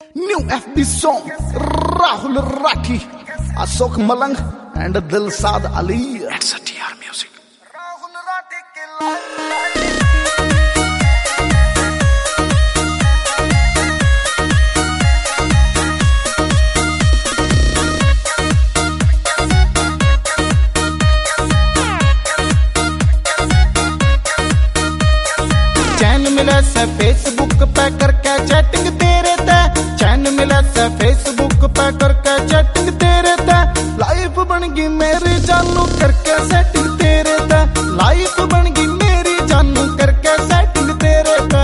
New FB song, Rahul Rakhi, Ashok Malang and Dilsad Ali. It's a TR music. Rahul चैन मिला से Facebook पे करके chatting तेरे ते, चैन मिला से फेसबुक पे करके चैटिंग तेरे ते, लाइफ बन गई मेरी जानू करके सेटिंग तेरे ते, लाइफ बन गई मेरी जानू करके सेटिंग तेरे ते।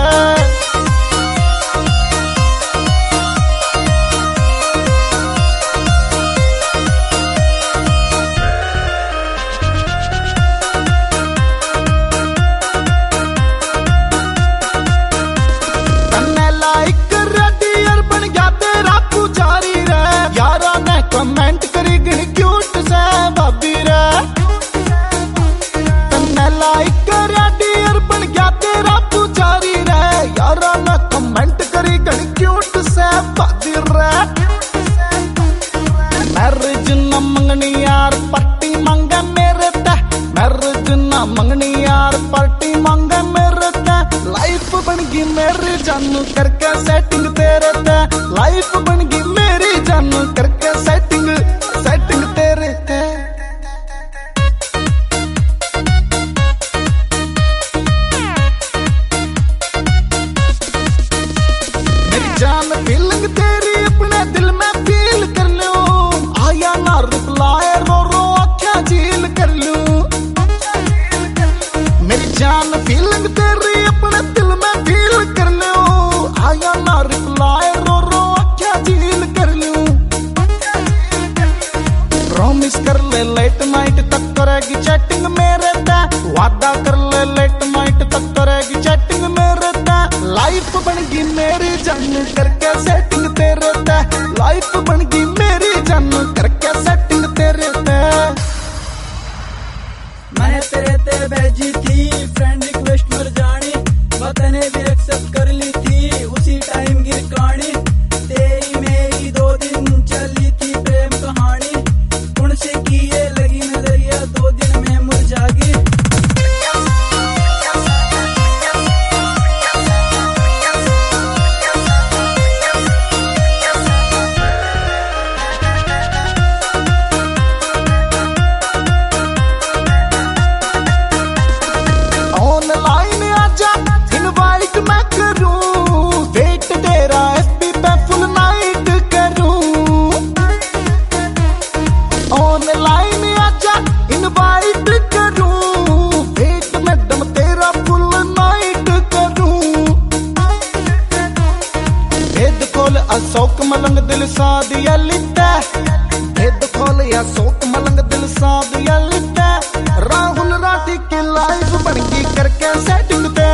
कमेंट करी गई क्यूट से भाभी रे, तन्ने लाइक करा डियर बन गया तेरा पुजारी रे, यारा ने कमेंट करी गई क्यूट से भाभी रे। मैरिज ना मंगनी यार पार्टी मांगे मेरे ते, मैरिज ना मंगनी यार पार्टी मांगे मेरे ते, लाइफ बन गई मेरी जानू करके सेटिंग तेरे ते, लाइफ बन गई मेरी जानू करके सेटिंग तेरे ते। मेरी जान फीलिंग तेरी अपने दिल में फील कर लूं, आया ना रिप्लाई रो रो आँखें झील कर लूं। मेरी जान फीलिंग तेरी अपने दिल में फील कर लूं, आया ना रिप्लाई रो रो आँखें झील कर लूं। प्रॉमिस कर ले लेट नाइट तक करेगी चैटिंग मेरे ते, वादा कर ले लेट नाइट तक करेगी चैटिंग मेरे ते, लाइफ बन गई मेरी जानू करके सेटिंग तेरे ते, लाइफ बन गई मेरी जानू करके सेटिंग तेरे ते। मैं तेरे ते भेजी थी फ्रेंड रिक्वेस्ट मर जानी, वतने भी एक्सेप्ट कर ली थी उसी टाइम की कहानी, तेरी मेरी 2 दिन चली थी प्रेम कहानी, उनसे की ये लगी नजरिया 2 दिन में मुरझा गई। ऑनलाइन आजा इनवाइट मैं करूं, वेट तेरा एफबी पे फुल नाइट करूं। ऑनलाइन आजा इनवाइट करूं, वेट मैडम तेरा फुल नाइट करूं। भेद खोल अशोक मलंग दिल सादिया लिता, भेद खोल अशोक मलंग दिल सादिया लिता, राहुल राठी की लाइफ बन गई करके सेटिंग।